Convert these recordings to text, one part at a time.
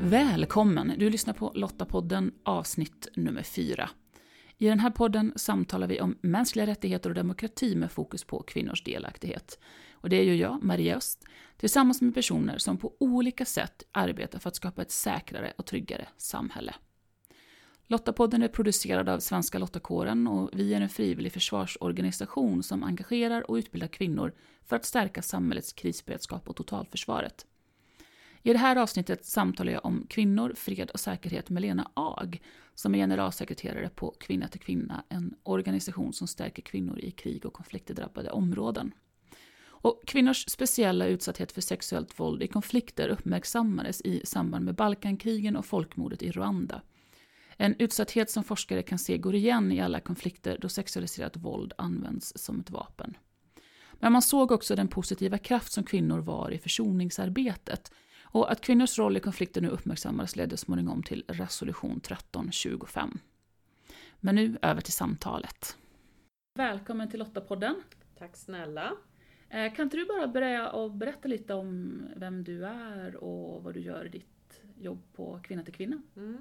Välkommen! Du lyssnar på Lottapodden avsnitt nummer 4. I den här podden samtalar vi om mänskliga rättigheter och demokrati med fokus på kvinnors delaktighet. Och det är ju jag, Maria Öst, tillsammans med personer som på olika sätt arbetar för att skapa ett säkrare och tryggare samhälle. Lottapodden är producerad av Svenska Lottakåren och vi är en frivillig försvarsorganisation som engagerar och utbildar kvinnor för att stärka samhällets krisberedskap och totalförsvaret. I det här avsnittet samtalar jag om kvinnor, fred och säkerhet med Lena Ag, som är generalsekreterare på Kvinna till Kvinna, en organisation som stärker kvinnor i krig- och konfliktdrabbade områden. Och kvinnors speciella utsatthet för sexuellt våld i konflikter uppmärksammades i samband med Balkankrigen och folkmordet i Rwanda. En utsatthet som forskare kan se går igen i alla konflikter då sexualiserat våld används som ett vapen. Men man såg också den positiva kraft som kvinnor var i försoningsarbetet. Och att kvinnors roll i konflikter nu uppmärksammades ledde småningom till resolution 1325. Men nu över till samtalet. Välkommen till Lottapodden. Tack snälla. Kan inte du bara börja och berätta lite om vem du är och vad du gör i ditt jobb på Kvinna till Kvinna?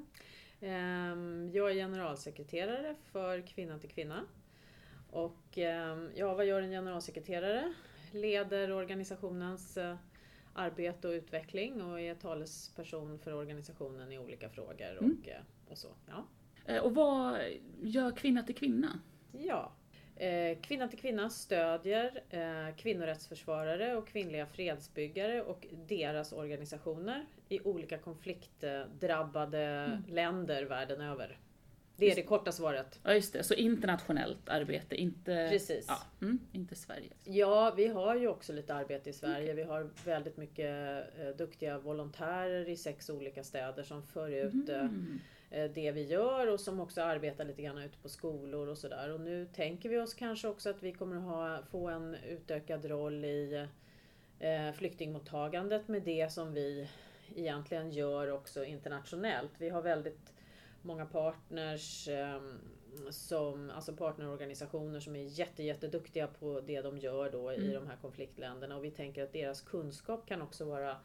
Jag är generalsekreterare för Kvinna till Kvinna. Och vad gör en generalsekreterare? Leder organisationens arbete och utveckling och är talesperson för organisationen i olika frågor och så. Ja. Och vad gör Kvinna till Kvinna? Ja, Kvinna till Kvinna stödjer kvinnorättsförsvarare och kvinnliga fredsbyggare och deras organisationer i olika konfliktdrabbade länder världen över. Det är det korta svaret. Ja, just det. Så internationellt arbete, inte... Precis. Ja, inte Sverige. Ja, vi har ju också lite arbete i Sverige. Okay. Vi har väldigt mycket duktiga volontärer i 6 olika städer som för ut det vi gör och som också arbetar lite grann ute på skolor och sådär. Och nu tänker vi oss kanske också att vi kommer få en utökad roll i flyktingmottagandet med det som vi egentligen gör också internationellt. Vi har väldigt många partners, alltså partnerorganisationer som är jätteduktiga på det de gör då i de här konfliktländerna. Och vi tänker att deras kunskap kan också vara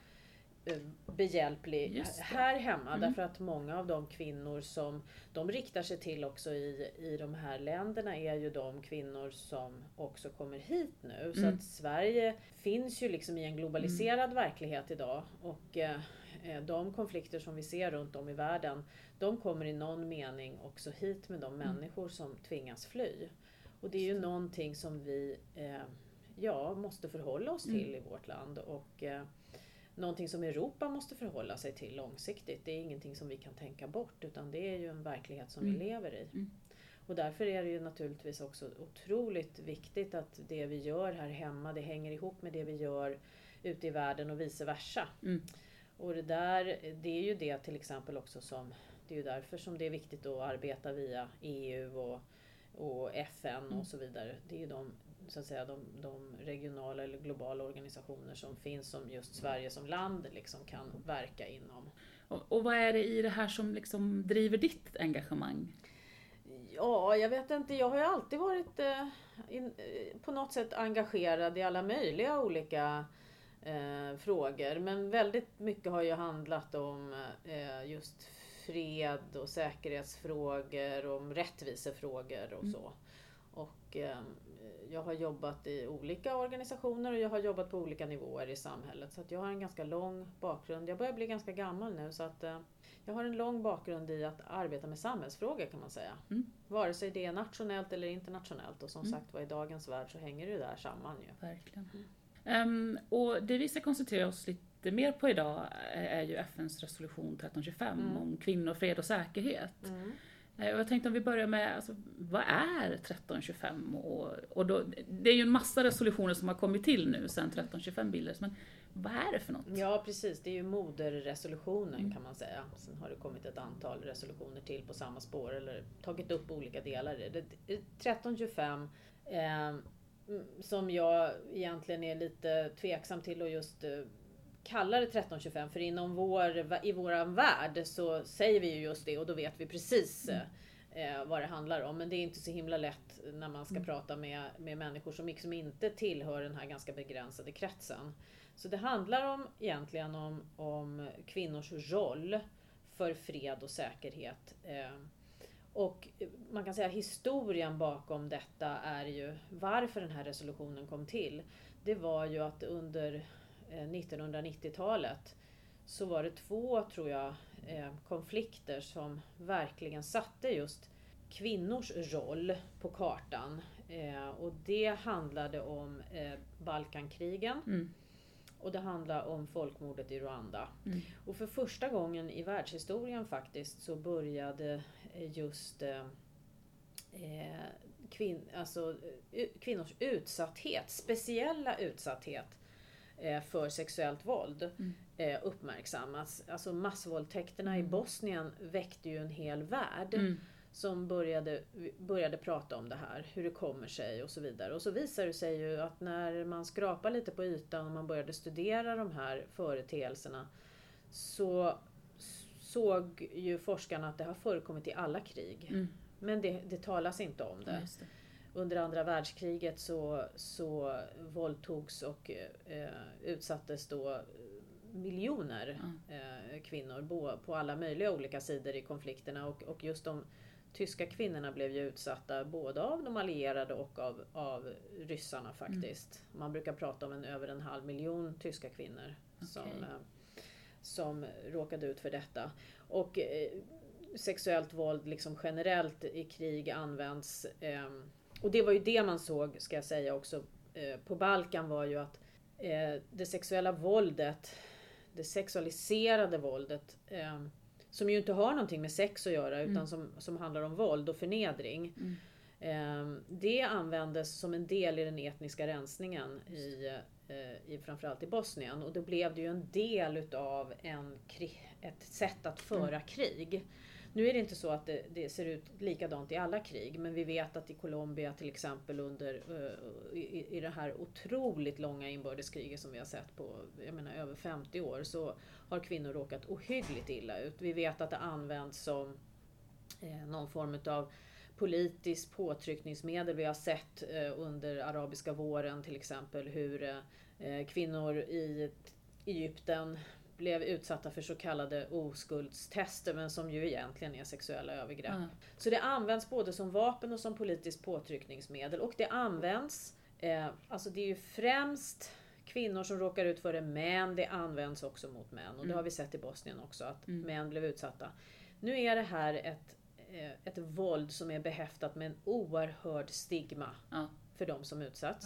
behjälplig här hemma. Därför att många av de kvinnor som de riktar sig till också i de här länderna är ju de kvinnor som också kommer hit nu. Så att Sverige finns ju liksom i en globaliserad verklighet idag. Och de konflikter som vi ser runt om i världen, de kommer i någon mening också hit med de människor som tvingas fly. Och det är ju någonting som vi måste förhålla oss till i vårt land. Och någonting som Europa måste förhålla sig till långsiktigt. Det är ingenting som vi kan tänka bort, utan det är ju en verklighet som vi lever i. Och därför är det ju naturligtvis också otroligt viktigt att det vi gör här hemma, det hänger ihop med det vi gör ute i världen och vice versa. Och det är ju det till exempel också det är ju därför som det är viktigt att arbeta via EU och FN och så vidare. Det är ju de regionala eller globala organisationer som finns som just Sverige som land liksom kan verka inom. Och vad är det i det här som liksom driver ditt engagemang? Ja, jag vet inte. Jag har ju alltid varit på något sätt engagerad i alla möjliga olika frågor. Men väldigt mycket har ju handlat om just fred och säkerhetsfrågor, om rättvisefrågor och så. Och jag har jobbat i olika organisationer och jag har jobbat på olika nivåer i samhället. Så att jag har en ganska lång bakgrund. Jag börjar bli ganska gammal nu, så att jag har en lång bakgrund i att arbeta med samhällsfrågor, kan man säga. Vare sig det är nationellt eller internationellt. Och som sagt, i dagens värld så hänger det där samman ju. Verkligen. Och det vi ska koncentrera oss lite mer på idag är ju FNs resolution 1325 om kvinnor, fred och säkerhet. Jag tänkte om vi börjar med, alltså, vad är 1325? Och då, det är ju en massa resolutioner som har kommit till nu sedan 1325 bildades, men vad är det för något? Ja, precis. Det är ju moderresolutionen kan man säga. Sen har det kommit ett antal resolutioner till på samma spår eller tagit upp olika delar. 1325 som jag egentligen är lite tveksam till och just kallar det 1325, för i våran värld så säger vi ju just det och då vet vi precis vad det handlar om. Men det är inte så himla lätt när man ska prata med människor som liksom inte tillhör den här ganska begränsade kretsen. Så det handlar egentligen om kvinnors roll för fred och säkerhet. Och man kan säga historien bakom detta är ju varför den här resolutionen kom till. Det var ju att under 1990-talet så var det 2, tror jag, konflikter som verkligen satte just kvinnors roll på kartan. Och det handlade om Balkankrigen. Och det handlar om folkmordet i Rwanda. Och för första gången i världshistorien faktiskt så började just kvinnors utsatthet, speciella utsatthet för sexuellt våld uppmärksammas. Alltså massvåldtäkterna i Bosnien väckte ju en hel värld som började prata om det här, hur det kommer sig och så vidare. Och så visar det sig ju att när man skrapar lite på ytan och man började studera de här företeelserna så såg ju forskarna att det har förekommit i alla krig. Men det talas inte om det. Under andra världskriget så våldtogs och utsattes då miljoner kvinnor på alla möjliga olika sidor i konflikterna. Och just de tyska kvinnorna blev ju utsatta både av de allierade och av ryssarna faktiskt. Man brukar prata om över 500 000 tyska kvinnor som råkade ut för detta. Och sexuellt våld liksom generellt i krig används. Och det var ju det man såg, ska jag säga också, på Balkan var ju att det sexuella våldet, det sexualiserade våldet, som ju inte har någonting med sex att göra utan som handlar om våld och förnedring. Det användes som en del i den etniska rensningen i framförallt i Bosnien. Och då blev det ju en del utav ett sätt att föra krig. Nu är det inte så att det ser ut likadant i alla krig, men vi vet att i Colombia till exempel i det här otroligt långa inbördeskriget som vi har sett på över 50 år så har kvinnor råkat ohyggligt illa ut. Vi vet att det används som någon form av politiskt påtryckningsmedel. Vi har sett under arabiska våren till exempel hur kvinnor i Egypten blev utsatta för så kallade oskuldstester, men som ju egentligen är sexuella övergrepp. Så det används både som vapen och som politiskt påtryckningsmedel. Och det används, alltså det är ju främst kvinnor som råkar ut för det, men det används också mot män. Och det har vi sett i Bosnien också, att män blev utsatta. Nu är det här ett våld som är behäftat med en oerhörd stigma för de som utsatts.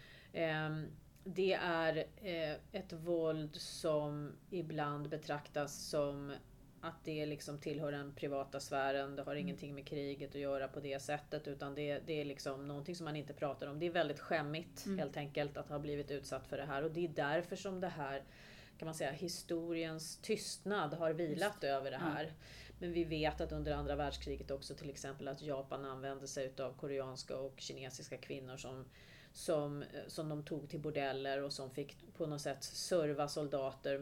Det är ett våld som ibland betraktas som att det liksom tillhör den privata sfären. Det har ingenting med kriget att göra på det sättet, utan det är liksom någonting som man inte pratar om. Det är väldigt skämmigt helt enkelt att ha blivit utsatt för det här. Och det är därför som det här, kan man säga, historiens tystnad har vilat över det här. Men vi vet att under andra världskriget också till exempel att Japan använde sig av koreanska och kinesiska kvinnor som de tog till bordeller och som fick på något sätt serva soldater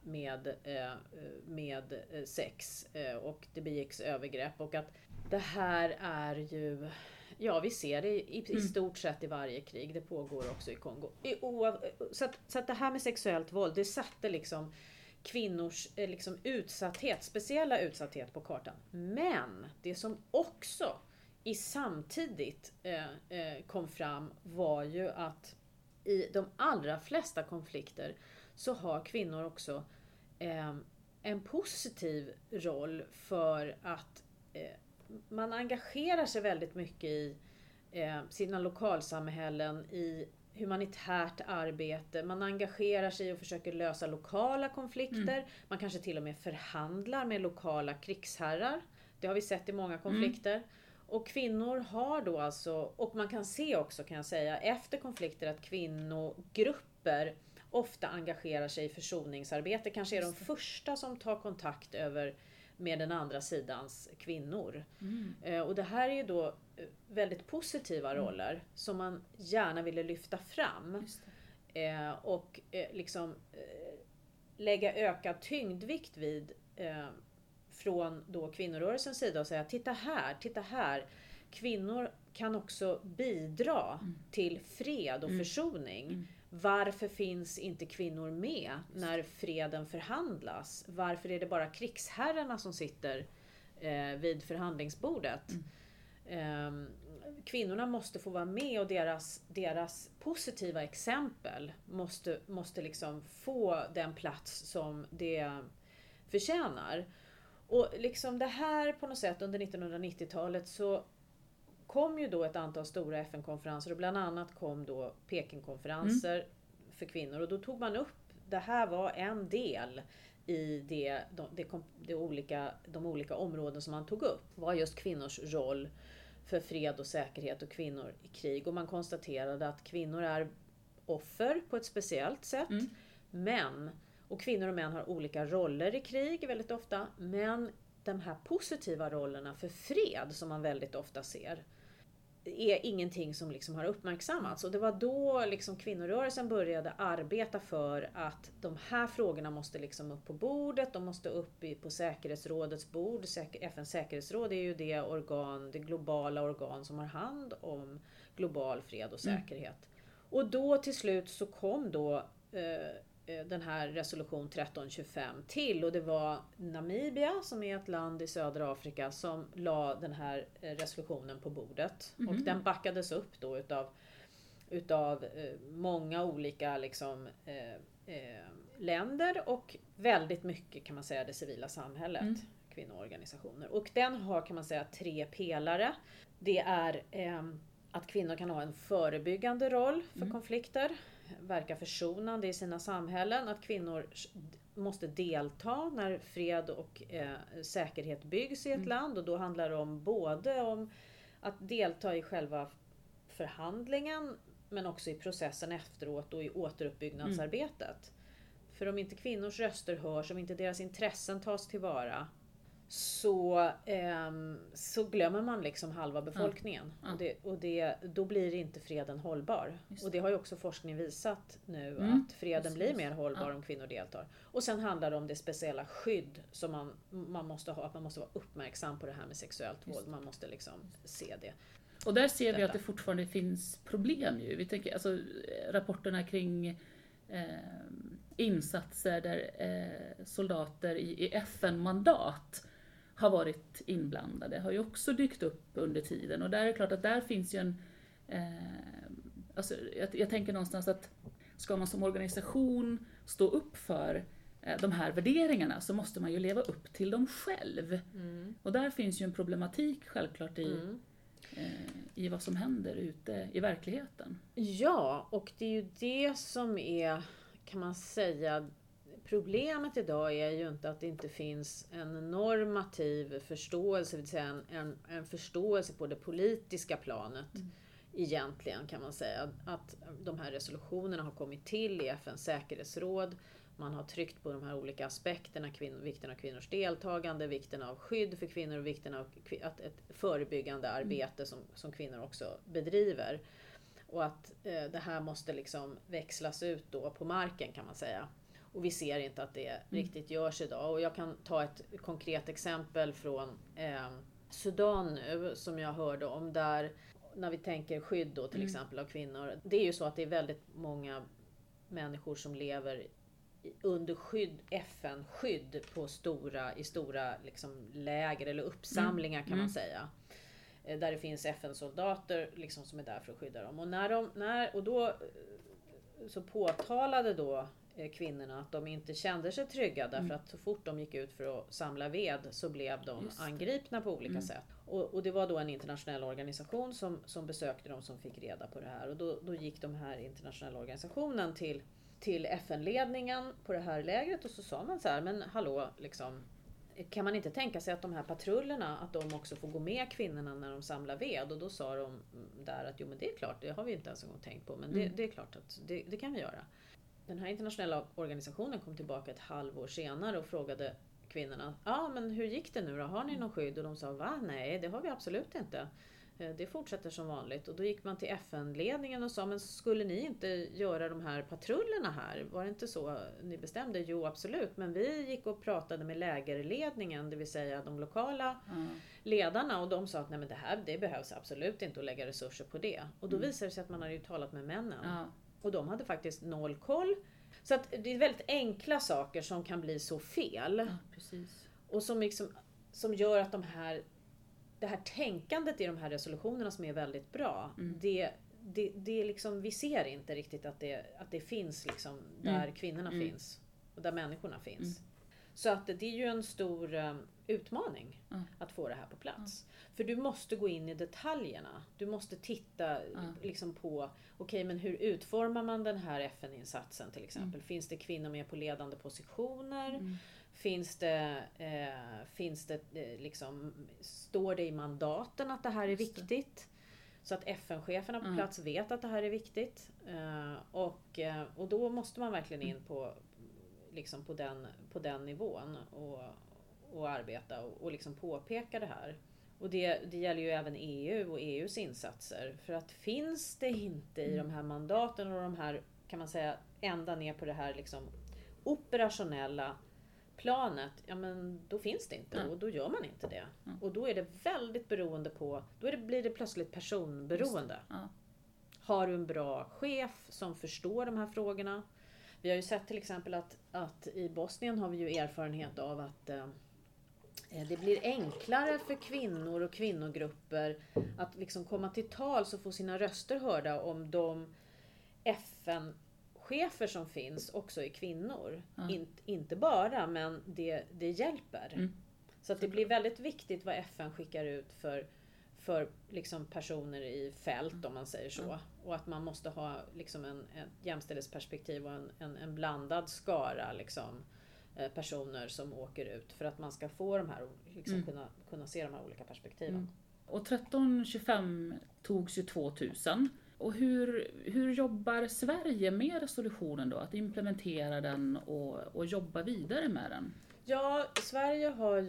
med sex, och det begicks övergrepp. Och att det här är ju, vi ser det i stort sett i varje krig. Det pågår också i Kongo. Så att det här med sexuellt våld, det satte liksom kvinnors liksom utsatthet, speciella utsatthet på kartan. Men det som också samtidigt kom fram var ju att i de allra flesta konflikter så har kvinnor också en positiv roll, för att man engagerar sig väldigt mycket i sina lokalsamhällen, i humanitärt arbete. Man engagerar sig och försöker lösa lokala konflikter. Man kanske till och med förhandlar med lokala krigsherrar. Det har vi sett i många konflikter. Och kvinnor har då alltså, och man kan se också, kan jag säga, efter konflikter att kvinnogrupper ofta engagerar sig i försoningsarbete. Kanske är de första som tar kontakt med den andra sidans kvinnor. Och det här är ju då väldigt positiva roller som man gärna ville lyfta fram. Lägga ökad tyngdvikt vid. från då kvinnorörelsens sida och säga titta här. Kvinnor kan också bidra till fred och försoning. Varför finns inte kvinnor med när freden förhandlas? Varför är det bara krigsherrarna som sitter vid förhandlingsbordet? Kvinnorna måste få vara med och deras positiva exempel måste liksom få den plats som det förtjänar. Och liksom det här på något sätt under 1990-talet så kom ju då ett antal stora FN-konferenser och bland annat kom då Pekingkonferenser för kvinnor. Och då tog man upp, det här var en del i de olika områden som man tog upp. Var just kvinnors roll för fred och säkerhet och kvinnor i krig. Och man konstaterade att kvinnor är offer på ett speciellt sätt. Och kvinnor och män har olika roller i krig väldigt ofta. Men de här positiva rollerna för fred som man väldigt ofta ser är ingenting som liksom har uppmärksammats. Och det var då liksom kvinnorörelsen började arbeta för att de här frågorna måste liksom upp på bordet. De måste upp på säkerhetsrådets bord. FNs säkerhetsråd är ju det globala organ som har hand om global fred och säkerhet. Och då till slut så kom då den här resolution 1325 till, och det var Namibia som är ett land i södra Afrika som la den här resolutionen på bordet. Och den backades upp då utav många olika liksom, länder och väldigt mycket kan man säga det civila samhället, kvinnoorganisationer. Och den har kan man säga 3 pelare. Det är att kvinnor kan ha en förebyggande roll för konflikter, verka försonande i sina samhällen, att kvinnor måste delta när fred och säkerhet byggs i ett land, och då handlar det om både om att delta i själva förhandlingen men också i processen efteråt och i återuppbyggnadsarbetet. För om inte kvinnors röster hörs, om inte deras intressen tas tillvara, så glömmer man liksom halva befolkningen. Då blir inte freden hållbar. Och det har ju också forskning visat nu att freden blir mer hållbar om kvinnor deltar. Och sen handlar det om det speciella skydd som man måste ha. Att man måste vara uppmärksam på det här med sexuellt våld. Man måste liksom se det. Och där ser vi att det fortfarande finns problem ju. Vi tänker alltså rapporterna kring insatser där soldater i FN-mandat har varit inblandade har ju också dykt upp under tiden, och där är det klart att där finns ju en alltså jag tänker någonstans att ska man som organisation stå upp för de här värderingarna så måste man ju leva upp till dem själv. Och där finns ju en problematik självklart i vad som händer ute i verkligheten. Ja, och det är ju det som är, kan man säga, problemet idag är ju inte att det inte finns en normativ förståelse, det vill säga en förståelse på det politiska planet egentligen, kan man säga. Att de här resolutionerna har kommit till i FNs säkerhetsråd. Man har tryckt på de här olika aspekterna, vikten av kvinnors deltagande, vikten av skydd för kvinnor och vikten av ett förebyggande arbete som kvinnor också bedriver. Och att det här måste liksom växlas ut då på marken, kan man säga. Och vi ser inte att det riktigt görs idag. Och jag kan ta ett konkret exempel från Sudan nu som jag hörde om, där när vi tänker skydd då till exempel av kvinnor. Det är ju så att det är väldigt många människor som lever under FN-skydd i stora liksom läger eller uppsamlingar kan man säga. Där det finns FN-soldater liksom som är där för att skydda dem. Och då så påtalade då kvinnorna att de inte kände sig trygga därför att så fort de gick ut för att samla ved så blev de angripna på olika sätt. Och det var då en internationell organisation som besökte dem som fick reda på det här. Och då gick de här internationella organisationen till FN-ledningen på det här lägret och så sa man så här, men hallå, liksom, kan man inte tänka sig att de här patrullerna, att de också får gå med kvinnorna när de samlar ved? Och då sa de där att jo, men det är klart, det har vi inte ens en gång tänkt på, men det är klart att det kan vi göra. Den här internationella organisationen kom tillbaka ett halvår senare och frågade kvinnorna, men hur gick det nu då? Har ni någon skydd? Och de sa, va? Nej, det har vi absolut inte. Det fortsätter som vanligt. Och då gick man till FN-ledningen och sa, men skulle ni inte göra de här patrullerna här? Var det inte så ni bestämde? Jo, absolut. Men vi gick och pratade med lägerledningen, det vill säga de lokala ledarna. Och de sa att nej, men det behövs absolut inte att lägga resurser på det. Och då visade det sig att man hade ju talat med männen. Ja. Och de hade faktiskt noll koll. Så att det är väldigt enkla saker som kan bli så fel. Ja, precis. Och som gör att det här tänkandet i de här resolutionerna som är väldigt bra, det liksom, vi ser inte riktigt att det finns liksom där kvinnorna finns och där människorna finns. Så att det är ju en stor utmaning att få det här på plats. För du måste gå in i detaljerna. Du måste titta liksom på, okej, men hur utformar man den här FN-insatsen till exempel? Finns det kvinnor med på ledande positioner? Finns det liksom, står det i mandaten att det här är viktigt? Så att FN-cheferna på plats vet att det här är viktigt. Och då måste man verkligen in liksom på den nivån och arbeta och liksom påpeka det här. Och det gäller ju även EU och EUs insatser. För att finns det inte i de här mandaten och de här, kan man säga, ända ner på det här liksom operationella planet, ja men då finns det inte och då gör man inte det. Och då är det väldigt beroende på, blir det plötsligt personberoende. Har du en bra chef som förstår de här frågorna? Vi har ju sett till exempel att i Bosnien har vi ju erfarenhet av att det blir enklare för kvinnor och kvinnogrupper att liksom komma till tals och få sina röster hörda om de FN-chefer som finns också är kvinnor. Inte bara, men det hjälper. Så att det blir väldigt viktigt vad FN skickar ut för liksom personer i fält, om man säger så. Och att man måste ha liksom ett jämställdhetsperspektiv och en blandad skara liksom, personer som åker ut för att man ska få de här, liksom kunna se de här olika perspektiven. Och 1325 togs ju 2000. Och hur jobbar Sverige med resolutionen då? Att implementera den och jobba vidare med den? Ja, Sverige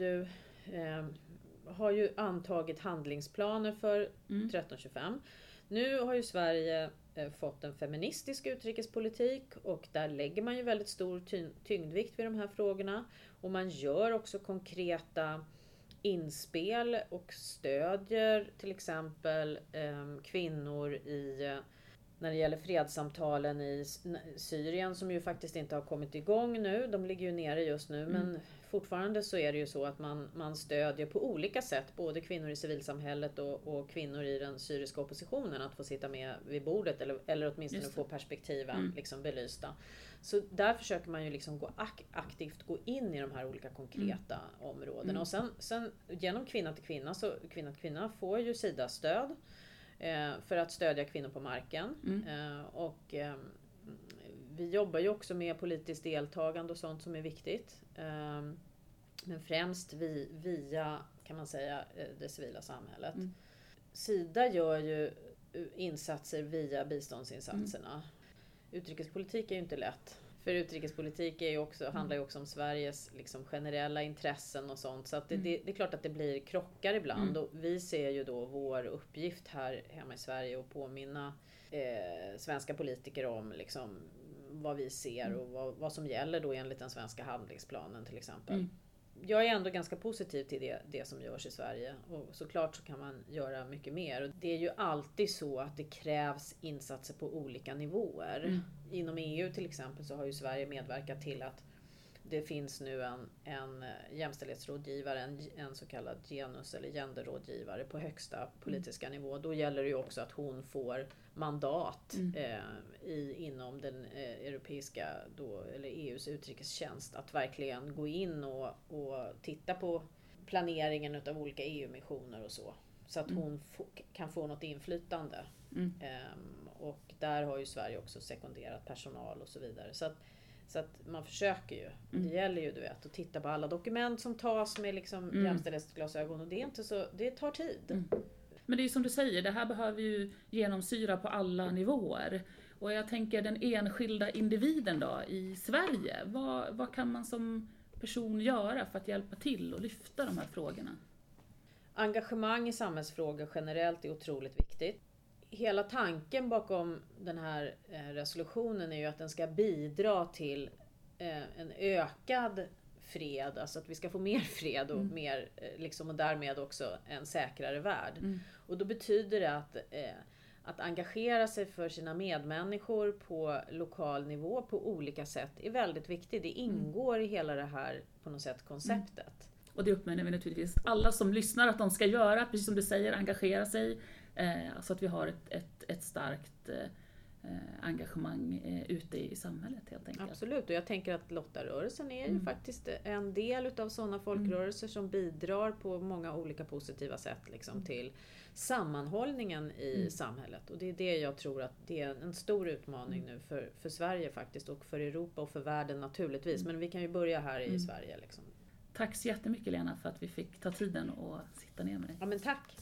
har ju antagit handlingsplaner för 1325. Nu har ju Sverige fått en feministisk utrikespolitik och där lägger man ju väldigt stor tyngdvikt vid de här frågorna. Och man gör också konkreta inspel och stödjer till exempel kvinnor när det gäller fredssamtalen i Syrien, som ju faktiskt inte har kommit igång nu. De ligger ju nere just nu, men fortfarande så är det ju så att man stödjer på olika sätt både kvinnor i civilsamhället och kvinnor i den syriska oppositionen att få sitta med vid bordet eller åtminstone få perspektiven liksom belysta. Så där försöker man ju liksom aktivt gå in i de här olika konkreta områdena. Och sen genom Kvinna till kvinna, så Kvinna till kvinna får ju Sida stöd för att stödja kvinnor på marken. Och vi jobbar ju också med politiskt deltagande och sånt som är viktigt. Men främst via, kan man säga, det civila samhället. Sida gör ju insatser via biståndsinsatserna. Utrikespolitik är ju inte lätt. För utrikespolitik handlar ju också om Sveriges liksom generella intressen och sånt. Så att det är klart att det blir krockar ibland. Och vi ser ju då vår uppgift här hemma i Sverige att påminna svenska politiker om liksom vad vi ser och vad som gäller då enligt den svenska handlingsplanen till exempel. Jag är ändå ganska positiv till det som görs i Sverige. Och såklart så kan man göra mycket mer. Och det är ju alltid så att det krävs insatser på olika nivåer. Inom EU till exempel så har ju Sverige medverkat till att det finns nu en jämställdhetsrådgivare, en så kallad genus- eller genderrådgivare på högsta politiska nivå. Då gäller det ju också att hon får mandat inom den europeiska eller EUs utrikestjänst att verkligen gå in och titta på planeringen av olika EU-missioner och så att hon kan få något inflytande. Och där har ju Sverige också sekunderat personal och så vidare. Så att man försöker ju. Det gäller ju att titta på alla dokument som tas med liksom jämställdhetsglasögon, och det är inte så, det tar tid. Men det är som du säger, det här behöver ju genomsyra på alla nivåer. Och jag tänker den enskilda individen då i Sverige, vad kan man som person göra för att hjälpa till och lyfta de här frågorna? engagemang i samhällsfrågor generellt är otroligt viktigt. Hela tanken bakom den här resolutionen är ju att den ska bidra till en ökad fred, alltså att vi ska få mer fred och mer liksom, och därmed också en säkrare värld. Och då betyder det att engagera sig för sina medmänniskor på lokal nivå på olika sätt är väldigt viktigt. Det ingår i hela det här på något sätt konceptet. Och det uppmanar vi naturligtvis alla som lyssnar att de ska göra, precis som du säger, engagera sig. Så att vi har ett starkt engagemang ute i samhället helt enkelt. Absolut, och jag tänker att Lottarörelsen är ju faktiskt en del utav sådana folkrörelser som bidrar på många olika positiva sätt liksom, till sammanhållningen i samhället. Och det är det jag tror att det är en stor utmaning nu för Sverige faktiskt, och för Europa och för världen naturligtvis. Men vi kan ju börja här i Sverige. Liksom. Tack så jättemycket Lena för att vi fick ta tiden och sitta ner med dig. Ja, men tack!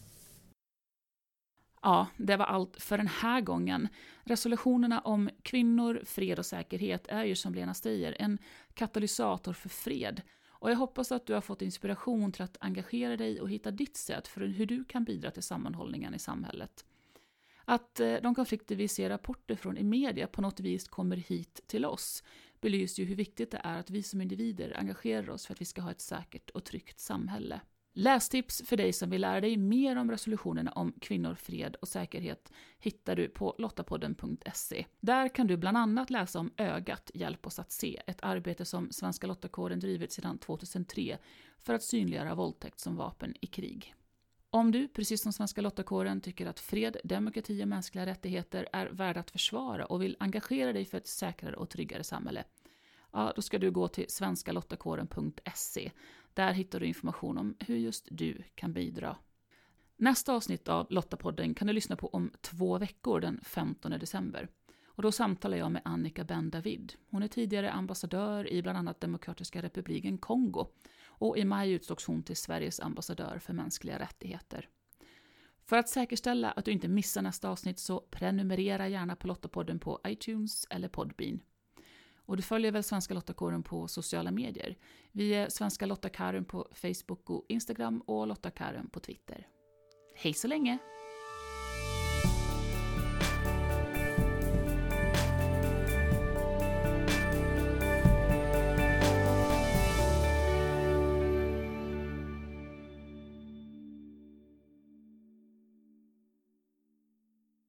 Ja, det var allt för den här gången. Resolutionerna om kvinnor, fred och säkerhet är ju som Lena säger en katalysator för fred. Och jag hoppas att du har fått inspiration till att engagera dig och hitta ditt sätt för hur du kan bidra till sammanhållningen i samhället. Att de konflikter vi ser rapporter från i media på något vis kommer hit till oss belyser ju hur viktigt det är att vi som individer engagerar oss för att vi ska ha ett säkert och tryggt samhälle. Lästips för dig som vill lära dig mer om resolutionerna om kvinnor, fred och säkerhet hittar du på lottapodden.se. Där kan du bland annat läsa om Ögat hjälp oss att se, ett arbete som Svenska Lottakåren drivit sedan 2003 för att synliggöra våldtäkt som vapen i krig. Om du, precis som Svenska Lottakåren, tycker att fred, demokrati och mänskliga rättigheter är värda att försvara och vill engagera dig för ett säkrare och tryggare samhälle, ja, då ska du gå till svenskalottakåren.se. Där hittar du information om hur just du kan bidra. Nästa avsnitt av Lottapodden kan du lyssna på om 2 veckor den 15 december. Och då samtalar jag med Annika Ben-David. Hon är tidigare ambassadör i bland annat Demokratiska republiken Kongo. Och i maj utsågs hon till Sveriges ambassadör för mänskliga rättigheter. För att säkerställa att du inte missar nästa avsnitt så prenumerera gärna på Lottapodden på iTunes eller Podbean. Och du följer väl Svenska Lottakåren på sociala medier. Vi är Svenska Lottakåren på Facebook och Instagram och Lottakåren på Twitter. Hej så länge!